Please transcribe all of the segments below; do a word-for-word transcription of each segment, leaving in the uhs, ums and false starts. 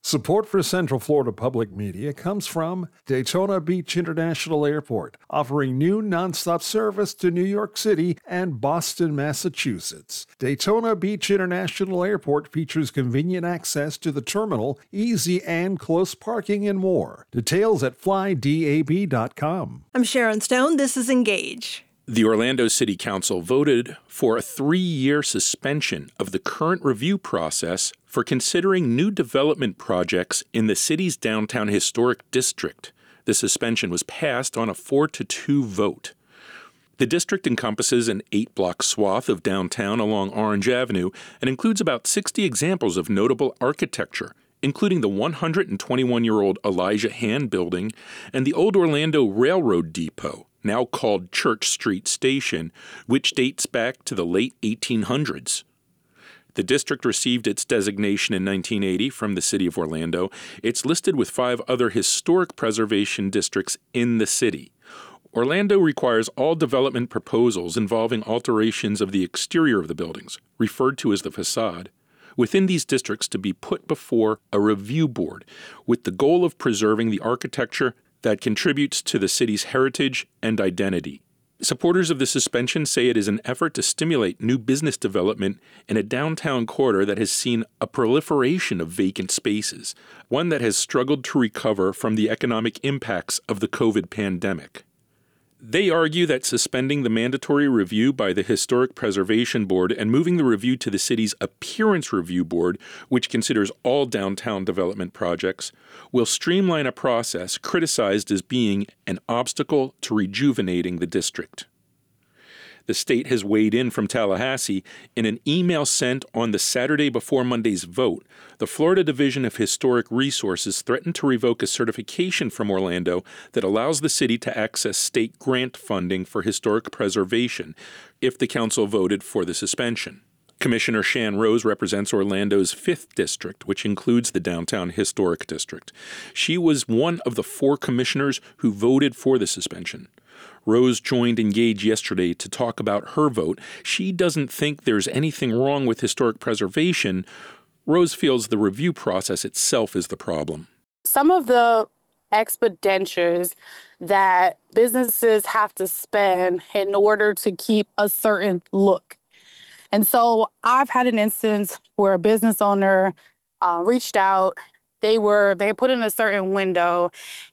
Support for Central Florida Public Media comes from Daytona Beach International Airport, offering new nonstop service to New York City and Boston, Massachusetts. Daytona Beach International Airport features convenient access to the terminal, easy and close parking, and more. Details at fly dab dot com. I'm Sharon Stone. This is Engage. The Orlando City Council voted for a three-year suspension of the current review process for considering new development projects in the city's downtown historic district. The suspension was passed on a four to two vote. The district encompasses an eight-block swath of downtown along Orange Avenue and includes about sixty examples of notable architecture, including the one hundred twenty-one-year-old Elijah Hand Building and the old Orlando Railroad Depot, now called Church Street Station, which dates back to the late eighteen hundreds. The district received its designation in nineteen eighty from the city of Orlando. It's listed with five other historic preservation districts in the city. Orlando requires all development proposals involving alterations of the exterior of the buildings, referred to as the facade, within these districts to be put before a review board with the goal of preserving the architecture that contributes to the city's heritage and identity. Supporters of the suspension say it is an effort to stimulate new business development in a downtown corridor that has seen a proliferation of vacant spaces, one that has struggled to recover from the economic impacts of the COVID pandemic. They argue that suspending the mandatory review by the Historic Preservation Board and moving the review to the city's Appearance Review Board, which considers all downtown development projects, will streamline a process criticized as being an obstacle to rejuvenating the district. The state has weighed in from Tallahassee. In an email sent on the Saturday before Monday's vote, the Florida Division of Historic Resources threatened to revoke a certification from Orlando that allows the city to access state grant funding for historic preservation if the council voted for the suspension. Commissioner Shan Rose represents Orlando's fifth District, which includes the Downtown Historic District. She was one of the four commissioners who voted for the suspension. Rose joined Engage yesterday to talk about her vote. She doesn't think there's anything wrong with historic preservation. Rose feels the review process itself is the problem. Some of the expenditures that businesses have to spend in order to keep a certain look. And so I've had an instance where a business owner uh, reached out. They were, they put in a certain window,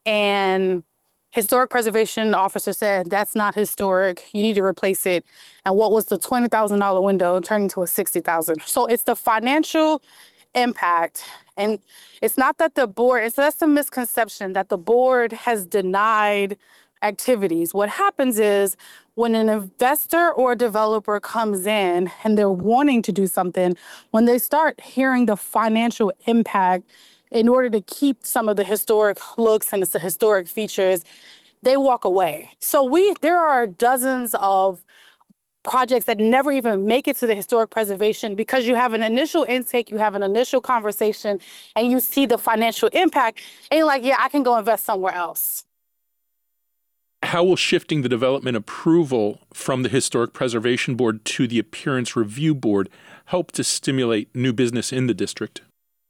and historic preservation officer said, that's not historic. You need to replace it. And what was the twenty thousand dollars window turned into a sixty thousand dollars. So it's the financial impact. And it's not that the board, it's that's a misconception that the board has denied activities. What happens is when an investor or a developer comes in and they're wanting to do something, when they start hearing the financial impact in order to keep some of the historic looks and the historic features, they walk away. So we there are dozens of projects that never even make it to the historic preservation because you have an initial intake, you have an initial conversation, and you see the financial impact, and you're like, yeah, I can go invest somewhere else. How will shifting the development approval from the Historic Preservation Board to the Appearance Review Board help to stimulate new business in the district?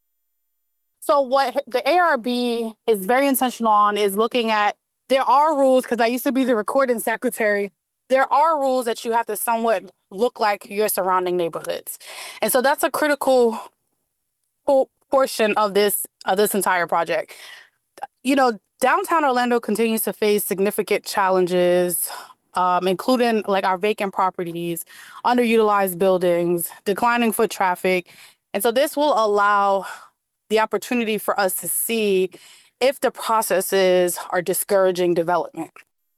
So what the A R B is very intentional on is looking at, there are rules, because I used to be the recording secretary, there are rules that you have to somewhat look like your surrounding neighborhoods. And so that's a critical portion of this, of this entire project. You know, downtown Orlando continues to face significant challenges, um, including like our vacant properties, underutilized buildings, declining foot traffic. And so this will allow the opportunity for us to see if the processes are discouraging development.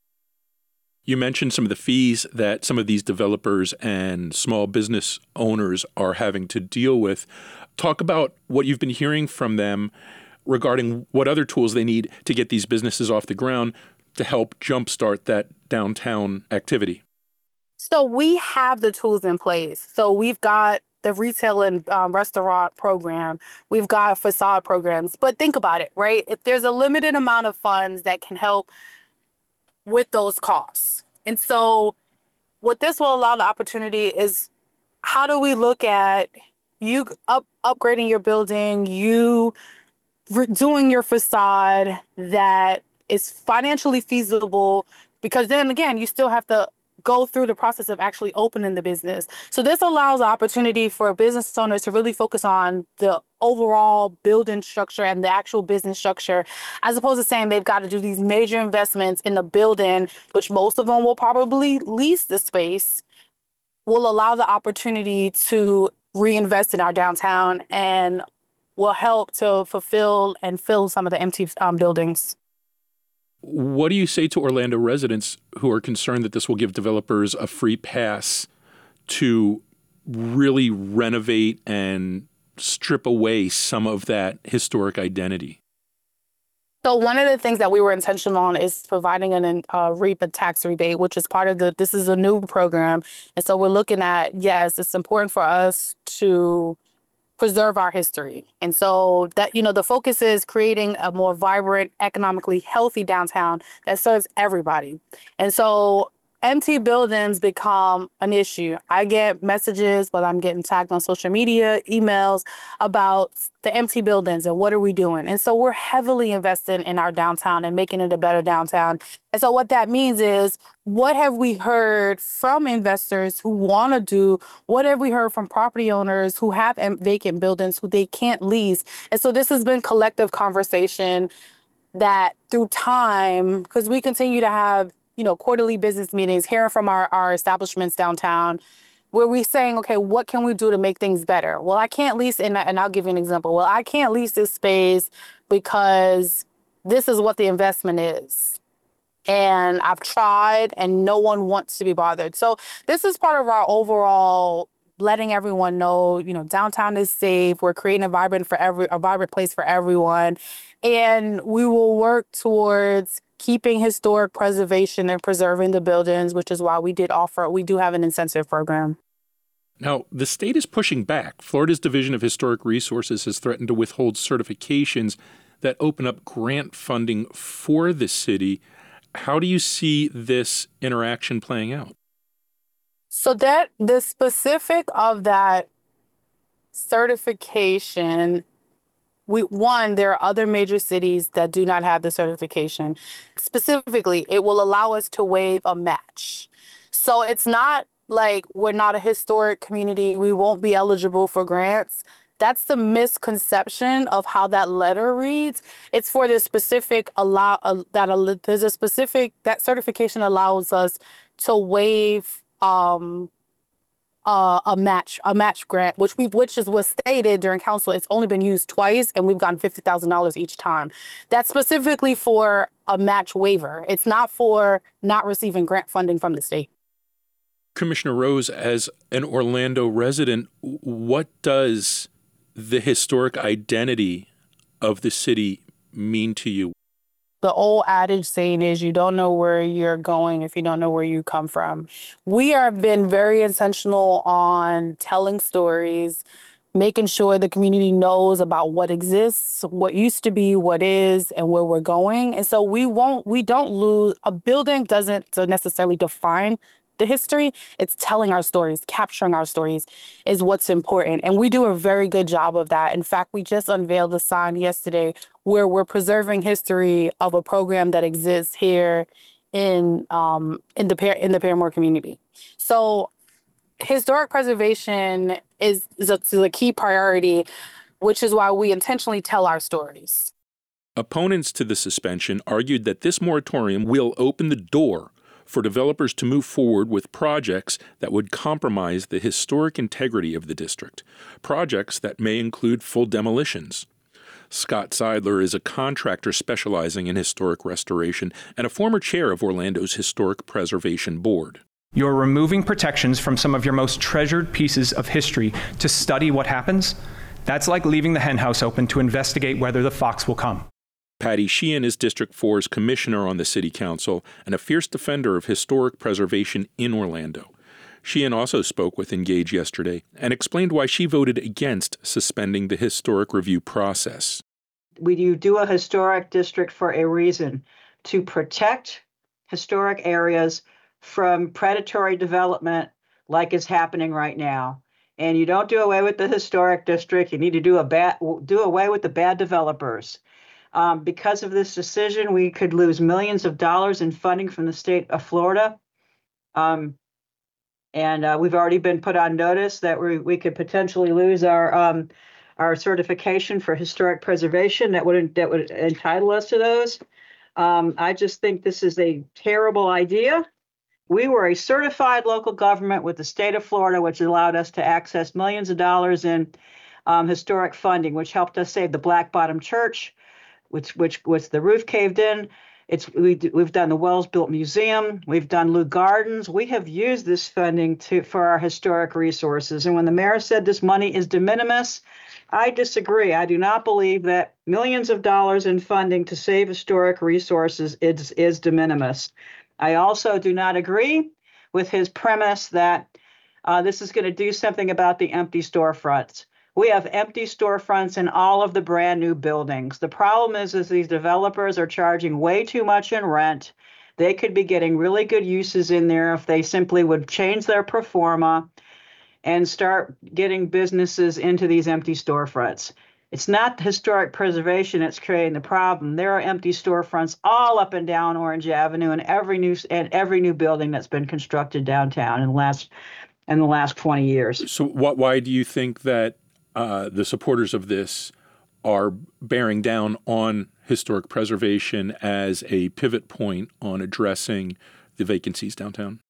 You mentioned some of the fees that some of these developers and small business owners are having to deal with. Talk about what you've been hearing from them regarding what other tools they need to get these businesses off the ground to help jumpstart that downtown activity. So we have the tools in place. So we've got the retail and um, restaurant program. We've got facade programs. But think about it, right? If there's a limited amount of funds that can help with those costs. And so what this will allow the opportunity is, how do we look at you up, upgrading your building, you re- doing your facade that is financially feasible, because then again, you still have to go through the process of actually opening the business. So this allows opportunity for business owners to really focus on the overall building structure and the actual business structure, as opposed to saying they've got to do these major investments in the building, which most of them will probably lease the space, will allow the opportunity to reinvest in our downtown and will help to fulfill and fill some of the empty um, buildings. What do you say to Orlando residents who are concerned that this will give developers a free pass to really renovate and strip away some of that historic identity? So one of the things that we were intentional on is providing an uh, REAP, a tax rebate, which is part of the, this is a new program. And so we're looking at, yes, it's important for us to preserve our history. And so that, you know, the focus is creating a more vibrant, economically healthy downtown that serves everybody. And so empty buildings become an issue. I get messages, but I'm getting tagged on social media, emails about the empty buildings and what are we doing? And so we're heavily invested in our downtown and making it a better downtown. And so what that means is, what have we heard from investors who want to do? What have we heard from property owners who have vacant buildings who they can't lease? And so this has been collective conversation that through time, because we continue to have, you know, quarterly business meetings, hearing from our, our establishments downtown, where we're saying, okay, what can we do to make things better? Well, I can't lease, and, and I'll give you an example. Well, I can't lease this space because this is what the investment is. And I've tried and no one wants to be bothered. So this is part of our overall letting everyone know, you know, downtown is safe. We're creating a vibrant for every a vibrant place for everyone. And we will work towards keeping historic preservation and preserving the buildings, which is why we did offer, we do have an incentive program. Now, the state is pushing back. Florida's Division of Historic Resources has threatened to withhold certifications that open up grant funding for the city. How do you see this interaction playing out? So that the specific of that certification, we one, there are other major cities that do not have the certification. Specifically, it will allow us to waive a match. So it's not like we're not a historic community, we won't be eligible for grants. That's the misconception of how that letter reads. It's for the specific allow uh, that uh, there's a specific that certification allows us to waive um, uh, a match a match grant, which we which is was stated during council. It's only been used twice, and we've gotten fifty thousand dollars each time. That's specifically for a match waiver. It's not for not receiving grant funding from the state. Commissioner Rose, as an Orlando resident, what does the historic identity of the city mean to you? The old adage saying is, you don't know where you're going if you don't know where you come from. We have been very intentional on telling stories, making sure the community knows about what exists, what used to be, what is, and where we're going. And so we won't, we don't lose, a building doesn't necessarily define the history. It's telling our stories, capturing our stories is what's important. And we do a very good job of that. In fact, we just unveiled a sign yesterday where we're preserving history of a program that exists here in um, in the Par- in the Parramore community. So historic preservation is, is, a, is a key priority, which is why we intentionally tell our stories. Opponents to the suspension argued that this moratorium will open the door for developers to move forward with projects that would compromise the historic integrity of the district, projects that may include full demolitions. Scott Seidler is a contractor specializing in historic restoration and a former chair of Orlando's Historic Preservation Board. You're removing protections from some of your most treasured pieces of history to study what happens. That's like leaving the henhouse open to investigate whether the fox will come. Patty Sheehan is District four's commissioner on the City Council and a fierce defender of historic preservation in Orlando. Sheehan also spoke with Engage yesterday and explained why she voted against suspending the historic review process. We you do a historic district for a reason, to protect historic areas from predatory development like is happening right now. And you don't do away with the historic district. You need to do a bad, do away with the bad developers. Um, because of this decision, we could lose millions of dollars in funding from the state of Florida. Um, and uh, we've already been put on notice that we, we could potentially lose our um, our certification for historic preservation that would that would entitle us to those. Um, I just think this is a terrible idea. We were a certified local government with the state of Florida, which allowed us to access millions of dollars in um, historic funding, which helped us save the Black Bottom Church, which which was the roof caved in. It's we, we've done the Wells Built Museum. We've done Lou Gardens. We have used this funding to for our historic resources. And when the mayor said this money is de minimis, I disagree. I do not believe that millions of dollars in funding to save historic resources is, is de minimis. I also do not agree with his premise that uh, this is going to do something about the empty storefronts. We have empty storefronts in all of the brand new buildings. The problem is, is these developers are charging way too much in rent. They could be getting really good uses in there if they simply would change their pro forma and start getting businesses into these empty storefronts. It's not historic preservation that's creating the problem. There are empty storefronts all up and down Orange Avenue and every new and every new building that's been constructed downtown in the last in the last twenty years. So what, why do you think that uh, the supporters of this are bearing down on historic preservation as a pivot point on addressing the vacancies downtown?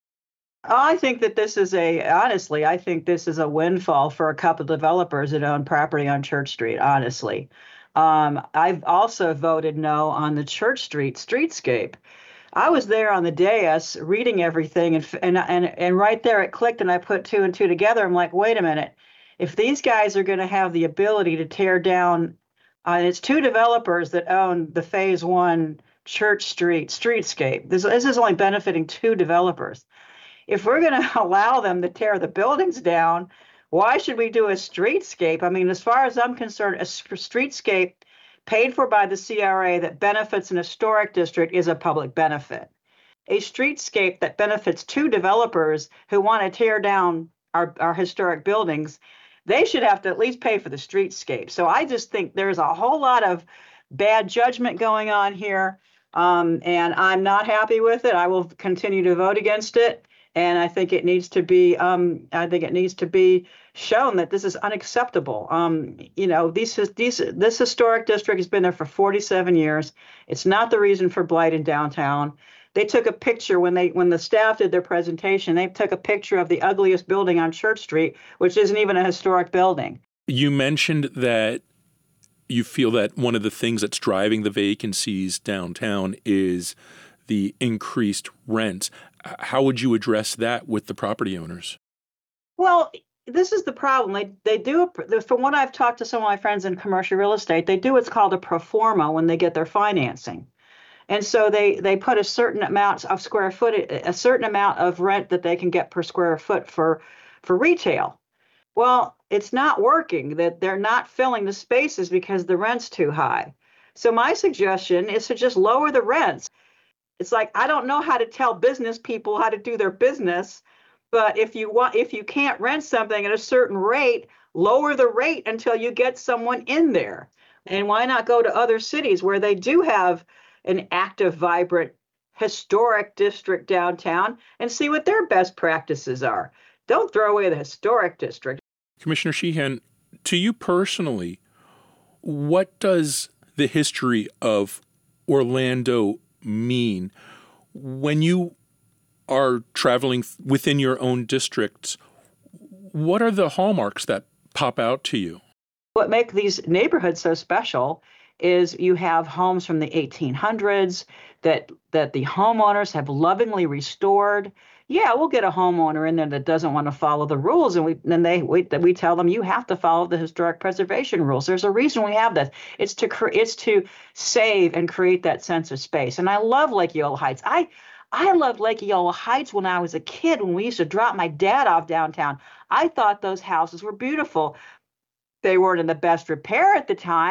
I think that this is a, honestly, I think this is a windfall for a couple of developers that own property on Church Street, honestly. Um, I've also voted no on the Church Street streetscape. I was there on the dais reading everything, and, and, and, and right there it clicked, and I put two and two together. I'm like, wait a minute. If these guys are going to have the ability to tear down, uh, and it's two developers that own the Phase One Church Street streetscape. This, this is only benefiting two developers. If we're going to allow them to tear the buildings down, why should we do a streetscape? I mean, as far as I'm concerned, a streetscape paid for by the C R A that benefits an historic district is a public benefit. A streetscape that benefits two developers who want to tear down our, our historic buildings, they should have to at least pay for the streetscape. So I just think there's a whole lot of bad judgment going on here, um, and I'm not happy with it. I will continue to vote against it. And I think it needs to be, um, I think it needs to be shown that this is unacceptable. Um, you know, these, these, this historic district has been there for forty-seven years. It's not the reason for blight in downtown. They took a picture when they, when the staff did their presentation, they took a picture of the ugliest building on Church Street, which isn't even a historic building. You mentioned that you feel that one of the things that's driving the vacancies downtown is the increased rents. How would you address that with the property owners? Well, this is the problem. They they do, from what I've talked to some of my friends in commercial real estate, they do what's called a pro forma when they get their financing. And so they, they put a certain amount of square foot, a certain amount of rent that they can get per square foot for, for retail. Well, it's not working, that they're not filling the spaces because the rent's too high. So my suggestion is to just lower the rents. It's like, I don't know how to tell business people how to do their business, but if you want, if you can't rent something at a certain rate, lower the rate until you get someone in there. And why not go to other cities where they do have an active, vibrant, historic district downtown and see what their best practices are? Don't throw away the historic district. Commissioner Sheehan, to you personally, what does the history of Orlando mean when you are traveling within your own districts? What are the hallmarks that pop out to you? What makes these neighborhoods so special is you have homes from the eighteen hundreds that that the homeowners have lovingly restored. Yeah, we'll get a homeowner in there that doesn't want to follow the rules, and we then they we, we tell them you have to follow the historic preservation rules. There's a reason we have that. It's to cre- it's to save and create that sense of space. And I love Lake Eola Heights. I I loved Lake Eola Heights when I was a kid, when we used to drop my dad off downtown. I thought those houses were beautiful. They weren't in the best repair at the time.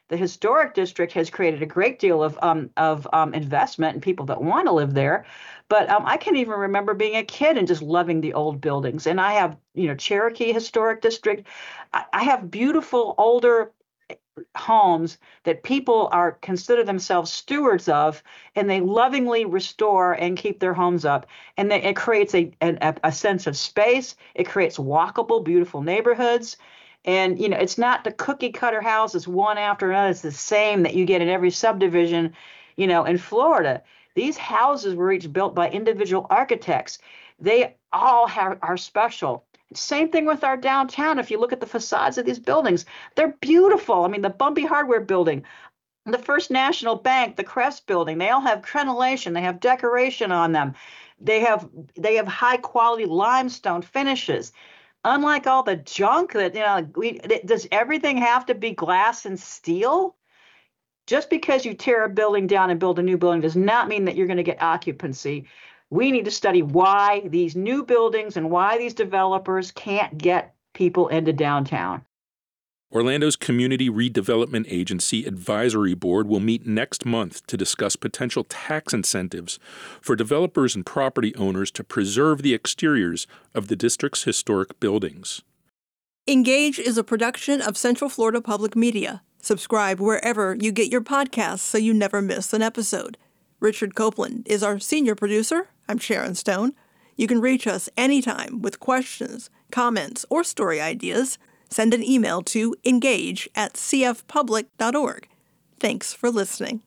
The historic district has created a great deal of um, of um, investment and people that want to live there. But um, I can even remember being a kid and just loving the old buildings. And I have, you know, Cherokee Historic District. I, I have beautiful older homes that people are consider themselves stewards of, and they lovingly restore and keep their homes up. And they, it creates a, a a sense of space. It creates walkable, beautiful neighborhoods. And, you know, it's not the cookie cutter houses one after another. It's the same that you get in every subdivision, you know, in Florida. These houses were each built by individual architects. They all have, are special. Same thing with our downtown. If you look at the facades of these buildings, they're beautiful. I mean, the Bumpy Hardware Building, the First National Bank, the Crest Building, they all have crenellation. They have decoration on them. They have they have high quality limestone finishes. Unlike all the junk that, you know, we, does everything have to be glass and steel? Just because you tear a building down and build a new building does not mean that you're going to get occupancy. We need to study why these new buildings and why these developers can't get people into downtown. Orlando's Community Redevelopment Agency Advisory Board will meet next month to discuss potential tax incentives for developers and property owners to preserve the exteriors of the district's historic buildings. Engage is a production of Central Florida Public Media. Subscribe wherever you get your podcasts so you never miss an episode. Richard Copeland is our senior producer. I'm Sharon Stone. You can reach us anytime with questions, comments, or story ideas. Send an email to engage at c f public dot org. Thanks for listening.